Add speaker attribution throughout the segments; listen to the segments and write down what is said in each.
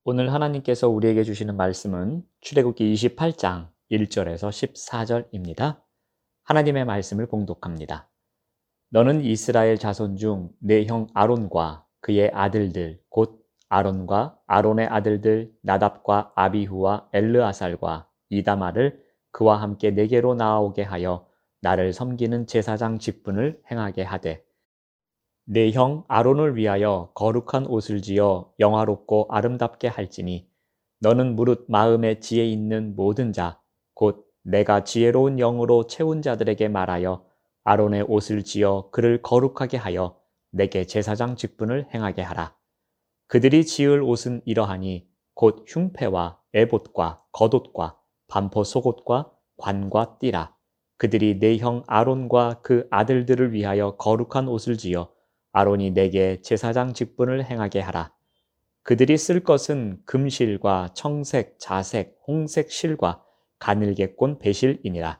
Speaker 1: 오늘 하나님께서 우리에게 주시는 말씀은 출애굽기 28장 1절에서 14절입니다. 하나님의 말씀을 봉독합니다. 너는 이스라엘 자손 중 내 형 아론과 그의 아들들 곧 아론과 아론의 아들들 나답과 아비후와 엘르아살과 이다마를 그와 함께 내게로 나아오게 하여 나를 섬기는 제사장 직분을 행하게 하되 내 형 아론을 위하여 거룩한 옷을 지어 영화롭고 아름답게 할지니 너는 무릇 마음에 지혜 있는 모든 자 곧 내가 지혜로운 영으로 채운 자들에게 말하여 아론의 옷을 지어 그를 거룩하게 하여 내게 제사장 직분을 행하게 하라. 그들이 지을 옷은 이러하니 곧 흉패와 에봇과 겉옷과 반포 속옷과 관과 띠라. 그들이 내 형 아론과 그 아들들을 위하여 거룩한 옷을 지어 아론이 내게 제사장 직분을 행하게 하라. 그들이 쓸 것은 금실과 청색, 자색, 홍색 실과 가늘게 꼰 배실이니라.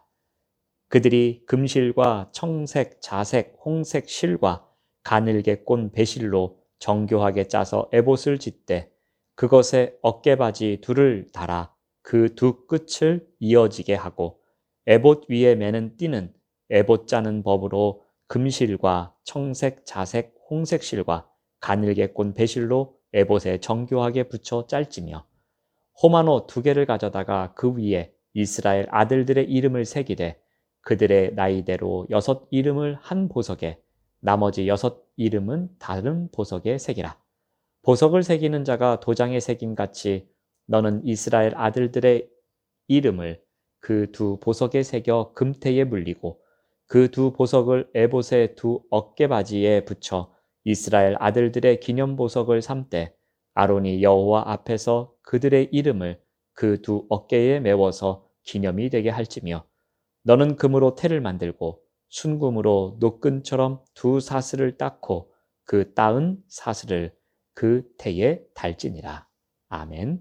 Speaker 1: 그들이 금실과 청색, 자색, 홍색 실과 가늘게 꼰 배실로 정교하게 짜서 에봇을 짓되 그것에 어깨바지 둘을 달아 그 두 끝을 이어지게 하고 에봇 위에 매는 띠는 에봇 짜는 법으로 금실과 청색, 자색, 홍색 실과 가늘게 꼰 배실로 에봇에 정교하게 붙여 짤지며 호마노 2개를 가져다가 그 위에 이스라엘 아들들의 이름을 새기되 그들의 나이대로 6 이름을 한 보석에 나머지 6 이름은 다른 보석에 새기라. 보석을 새기는 자가 도장에 새김 같이 너는 이스라엘 아들들의 이름을 그 두 보석에 새겨 금태에 물리고 그 두 보석을 에봇의 두 어깨바지에 붙여 이스라엘 아들들의 기념 보석을 삼되 아론이 여호와 앞에서 그들의 이름을 그 두 어깨에 메워서 기념이 되게 할지며 너는 금으로 태를 만들고 순금으로 노끈처럼 두 사슬을 닦고 그 따은 사슬을 그 태에 달지니라. 아멘.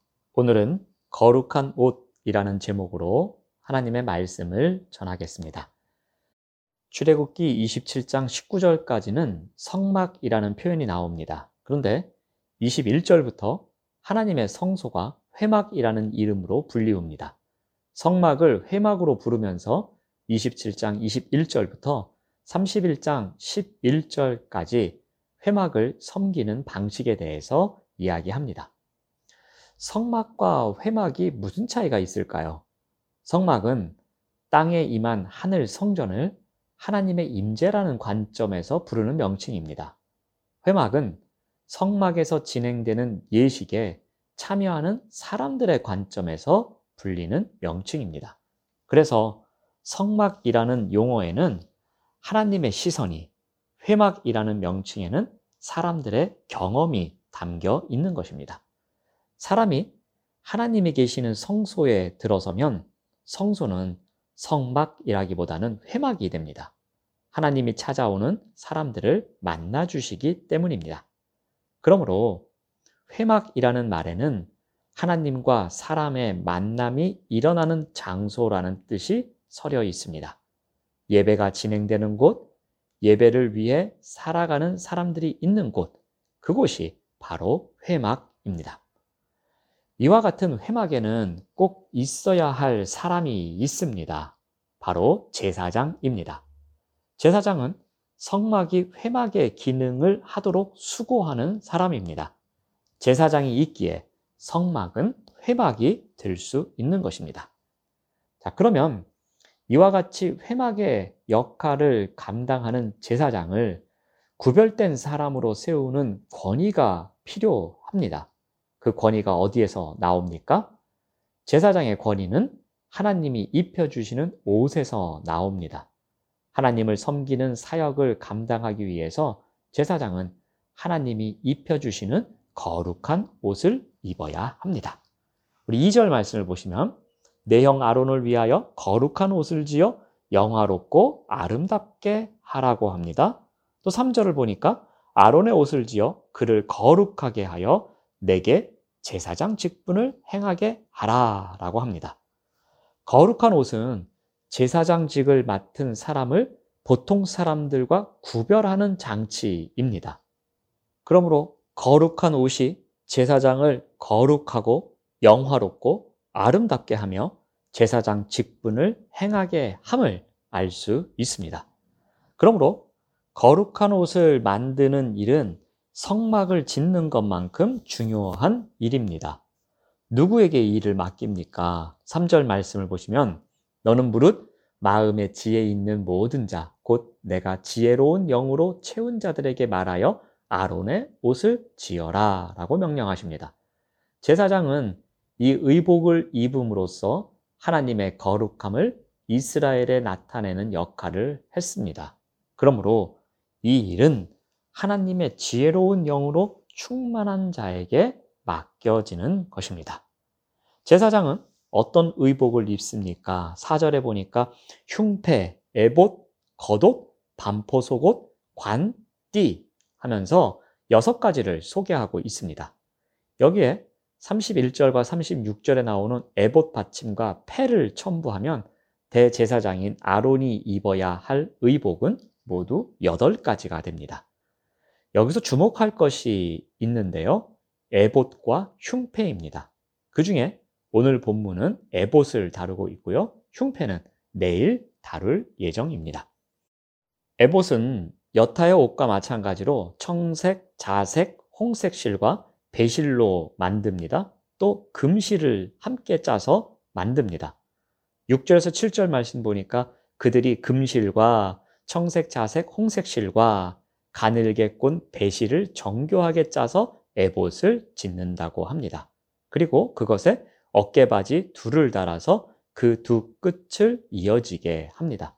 Speaker 1: 오늘은 거룩한 옷이라는 제목으로 하나님의 말씀을 전하겠습니다. 출애굽기 27장 19절까지는 성막이라는 표현이 나옵니다. 그런데 21절부터 하나님의 성소가 회막이라는 이름으로 불리웁니다. 성막을 회막으로 부르면서 27장 21절부터 31장 11절까지 회막을 섬기는 방식에 대해서 이야기합니다. 성막과 회막이 무슨 차이가 있을까요? 성막은 땅에 임한 하늘 성전을 하나님의 임재라는 관점에서 부르는 명칭입니다. 회막은 성막에서 진행되는 예식에 참여하는 사람들의 관점에서 불리는 명칭입니다. 그래서 성막이라는 용어에는 하나님의 시선이, 회막이라는 명칭에는 사람들의 경험이 담겨 있는 것입니다. 사람이 하나님이 계시는 성소에 들어서면 성소는 성막이라기보다는 회막이 됩니다. 하나님이 찾아오는 사람들을 만나주시기 때문입니다. 그러므로 회막이라는 말에는 하나님과 사람의 만남이 일어나는 장소라는 뜻이 서려 있습니다. 예배가 진행되는 곳, 예배를 위해 살아가는 사람들이 있는 곳, 그곳이 바로 회막입니다. 이와 같은 회막에는 꼭 있어야 할 사람이 있습니다. 바로 제사장입니다. 제사장은 성막이 회막의 기능을 하도록 수고하는 사람입니다. 제사장이 있기에 성막은 회막이 될 수 있는 것입니다. 자, 그러면 이와 같이 회막의 역할을 감당하는 제사장을 구별된 사람으로 세우는 권위가 필요합니다. 그 권위가 어디에서 나옵니까? 제사장의 권위는 하나님이 입혀주시는 옷에서 나옵니다. 하나님을 섬기는 사역을 감당하기 위해서 제사장은 하나님이 입혀주시는 거룩한 옷을 입어야 합니다. 우리 2절 말씀을 보시면 내 형 아론을 위하여 거룩한 옷을 지어 영화롭고 아름답게 하라고 합니다. 또 3절을 보니까 아론의 옷을 지어 그를 거룩하게 하여 내게 제사장 직분을 행하게 하라라고 합니다. 거룩한 옷은 제사장직을 맡은 사람을 보통 사람들과 구별하는 장치입니다. 그러므로 거룩한 옷이 제사장을 거룩하고 영화롭고 아름답게 하며 제사장 직분을 행하게 함을 알 수 있습니다. 그러므로 거룩한 옷을 만드는 일은 성막을 짓는 것만큼 중요한 일입니다. 누구에게 이 일을 맡깁니까? 3절 말씀을 보시면 너는 무릇 마음에 지혜 있는 모든 자, 곧 내가 지혜로운 영으로 채운 자들에게 말하여 아론의 옷을 지어라 라고 명령하십니다. 제사장은 이 의복을 입음으로써 하나님의 거룩함을 이스라엘에 나타내는 역할을 했습니다. 그러므로 이 일은 하나님의 지혜로운 영으로 충만한 자에게 맡겨지는 것입니다. 제사장은 어떤 의복을 입습니까? 4절에 보니까 흉패, 에봇, 겉옷, 반포 속옷, 관, 띠 하면서 6가지를 소개하고 있습니다. 여기에 31절과 36절에 나오는 에봇 받침과 패를 첨부하면 대제사장인 아론이 입어야 할 의복은 모두 8가지가 됩니다. 여기서 주목할 것이 있는데요. 에봇과 흉패입니다. 그 중에 오늘 본문은 에봇을 다루고 있고요. 흉패는 내일 다룰 예정입니다. 에봇은 여타의 옷과 마찬가지로 청색, 자색, 홍색 실과 배실로 만듭니다. 또 금실을 함께 짜서 만듭니다. 6절에서 7절 말씀 보니까 그들이 금실과 청색, 자색, 홍색 실과 가늘게 꼰 배실을 정교하게 짜서 에봇을 짓는다고 합니다. 그리고 그것에 어깨바지 둘을 달아서 그 두 끝을 이어지게 합니다.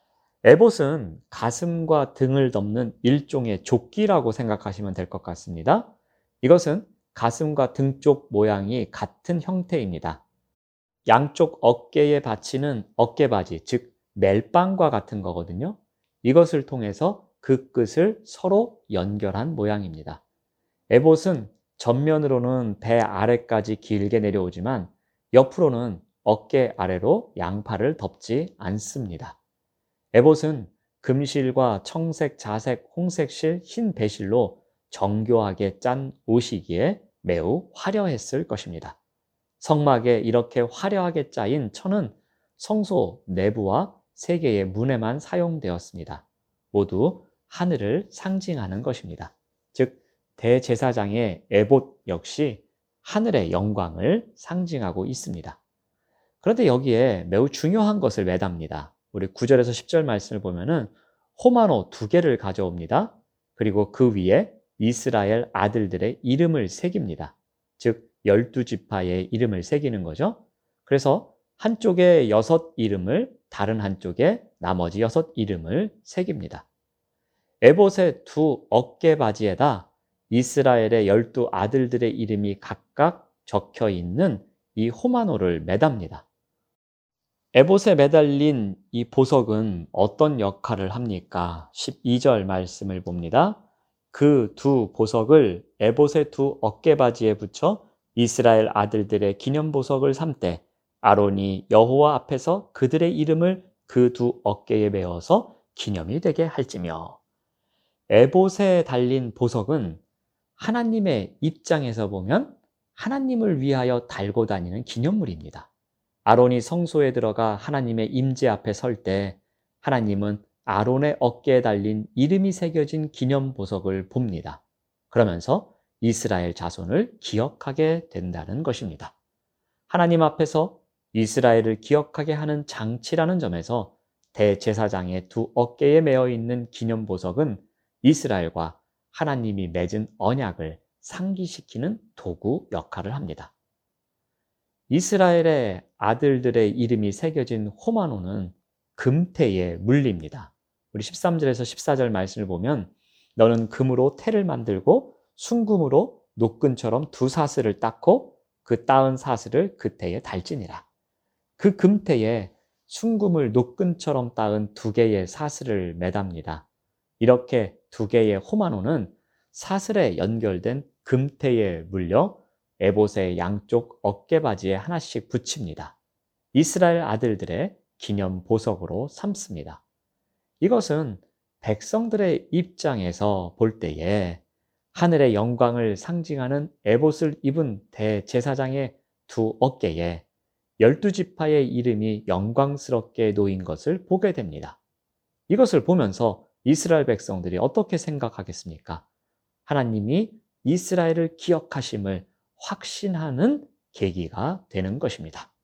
Speaker 1: 에봇은 가슴과 등을 덮는 일종의 조끼라고 생각하시면 될 것 같습니다. 이것은 가슴과 등 쪽 모양이 같은 형태입니다. 양쪽 어깨에 받치는 어깨바지, 즉 멜빵과 같은 거거든요. 이것을 통해서 그 끝을 서로 연결한 모양입니다. 에봇은 전면으로는 배 아래까지 길게 내려오지만 옆으로는 어깨 아래로 양팔을 덮지 않습니다. 에봇은 금실과 청색, 자색, 홍색 실, 흰 배실로 정교하게 짠 옷이기에 매우 화려했을 것입니다. 성막에 이렇게 화려하게 짜인 천은 성소 내부와 3개의 문에만 사용되었습니다. 모두 하늘을 상징하는 것입니다. 즉 대제사장의 에봇 역시 하늘의 영광을 상징하고 있습니다. 그런데 여기에 매우 중요한 것을 매답니다. 우리 9절에서 10절 말씀을 보면은 호마노 2개를 가져옵니다. 그리고 그 위에 이스라엘 아들들의 이름을 새깁니다. 즉 12지파의 이름을 새기는 거죠. 그래서 한쪽에 6 이름을, 다른 한쪽에 나머지 6 이름을 새깁니다. 에봇의 2 어깨바지에다 이스라엘의 12 아들들의 이름이 각각 적혀 있는 이 호마노를 매답니다. 에봇에 매달린 이 보석은 어떤 역할을 합니까? 12절 말씀을 봅니다. 그 2 보석을 에봇의 2 어깨바지에 붙여 이스라엘 아들들의 기념보석을 삼되 아론이 여호와 앞에서 그들의 이름을 그 2 어깨에 메어서 기념이 되게 할지며. 에봇에 달린 보석은 하나님의 입장에서 보면 하나님을 위하여 달고 다니는 기념물입니다. 아론이 성소에 들어가 하나님의 임재 앞에 설 때 하나님은 아론의 어깨에 달린 이름이 새겨진 기념 보석을 봅니다. 그러면서 이스라엘 자손을 기억하게 된다는 것입니다. 하나님 앞에서 이스라엘을 기억하게 하는 장치라는 점에서 대제사장의 2 어깨에 메어 있는 기념 보석은 이스라엘과 하나님이 맺은 언약을 상기시키는 도구 역할을 합니다. 이스라엘의 아들들의 이름이 새겨진 호마노는 금태의 물리입니다. 우리 13절에서 14절 말씀을 보면 너는 금으로 태를 만들고 순금으로 노끈처럼 2 사슬을 닦고 그 따은 사슬을 그 태에 달지니라. 그 금태에 순금을 노끈처럼 따은 2개의 사슬을 매답니다. 이렇게 2개의 호마노는 사슬에 연결된 금태에 물려 에봇의 양쪽 어깨바지에 하나씩 붙입니다. 이스라엘 아들들의 기념 보석으로 삼습니다. 이것은 백성들의 입장에서 볼 때에 하늘의 영광을 상징하는 에봇을 입은 대제사장의 두 어깨에 12지파의 이름이 영광스럽게 놓인 것을 보게 됩니다. 이것을 보면서 이스라엘 백성들이 어떻게 생각하겠습니까? 하나님이 이스라엘을 기억하심을 확신하는 계기가 되는 것입니다.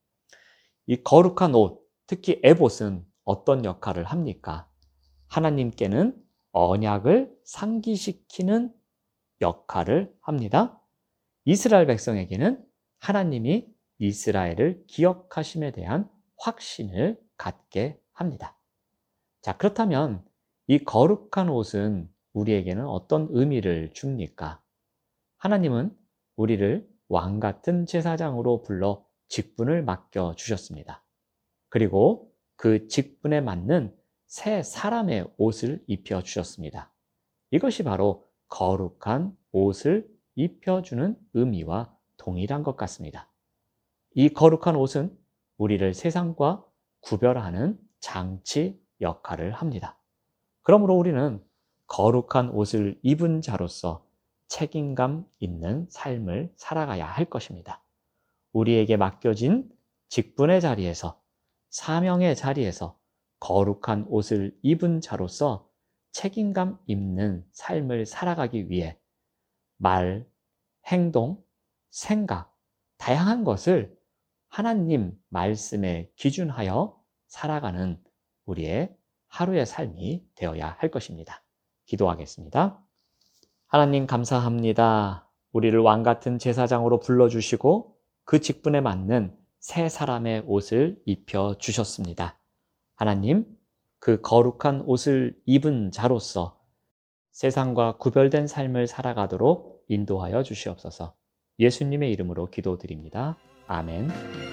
Speaker 1: 이 거룩한 옷, 특히 에봇은 어떤 역할을 합니까? 하나님께는 언약을 상기시키는 역할을 합니다. 이스라엘 백성에게는 하나님이 이스라엘을 기억하심에 대한 확신을 갖게 합니다. 자, 그렇다면 이 거룩한 옷은 우리에게는 어떤 의미를 줍니까? 하나님은 우리를 왕 같은 제사장으로 불러 직분을 맡겨 주셨습니다. 그리고 그 직분에 맞는 새 사람의 옷을 입혀 주셨습니다. 이것이 바로 거룩한 옷을 입혀주는 의미와 동일한 것 같습니다. 이 거룩한 옷은 우리를 세상과 구별하는 장치 역할을 합니다. 그러므로 우리는 거룩한 옷을 입은 자로서 책임감 있는 삶을 살아가야 할 것입니다. 우리에게 맡겨진 직분의 자리에서, 사명의 자리에서 거룩한 옷을 입은 자로서 책임감 있는 삶을 살아가기 위해 말, 행동, 생각, 다양한 것을 하나님 말씀에 기준하여 살아가는 우리의 하루의 삶이 되어야 할 것입니다. 기도하겠습니다. 하나님 감사합니다. 우리를 왕 같은 제사장으로 불러주시고 그 직분에 맞는 새 사람의 옷을 입혀 주셨습니다. 하나님, 그 거룩한 옷을 입은 자로서 세상과 구별된 삶을 살아가도록 인도하여 주시옵소서. 예수님의 이름으로 기도드립니다. 아멘.